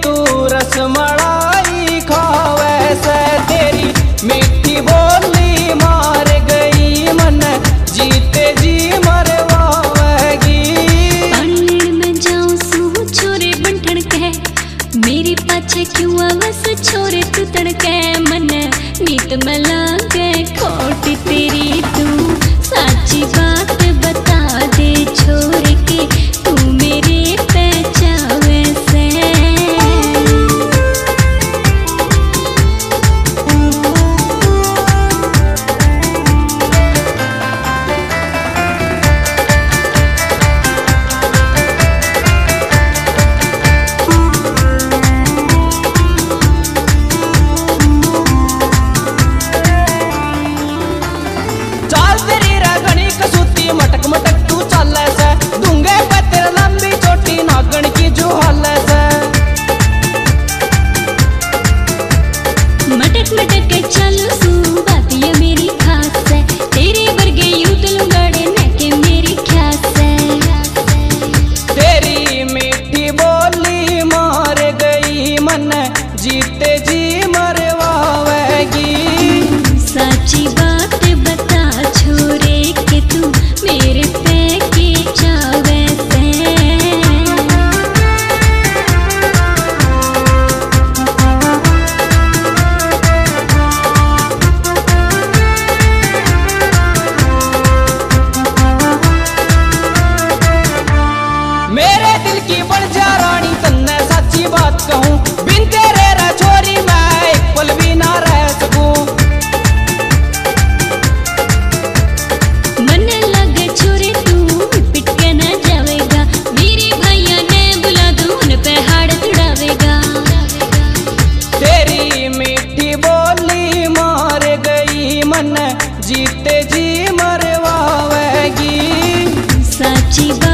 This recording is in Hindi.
तू रसमलाई खावे से, तेरी मीठी बोली मार गई मन जीते जी मरवावेगी। पानी में जाऊं सू छोरे बंठन के, मेरे पाछे क्यों आवास छोरे तू तड़के, मन नीत में लागे खोट तेरी तू, साची बात बता दे छोड़ के तू मेरे पहचावे से। मटक मटक तू चल से, दूंगे पे तेरा लंबी चोटी नागन की जुहल से। मटक मटक के चलू सू बात ये मेरी खास है, तेरे वर्गे यूं तो लुगाड़े न के मेरी ख्यास है। तेरी मीठी बोली मार गई मन जीते जी मरवावेगी। साची बात बता छोरे के तू मेरे पे के चावे से। मेरे दिल की बन जा रानी तन्ने सच्ची बात कहूँ, बिन तेरे रे छोरी मैं एक पल भी ना रह सकूं। मन लगे छोरे तू पिट के न जावेगा, मेरे भैया ने बुला दूं उन पे हाड़ तुड़ावेगा। तेरी मीठी बोली मार गई मन जीते जी मरवावेगी। साची बात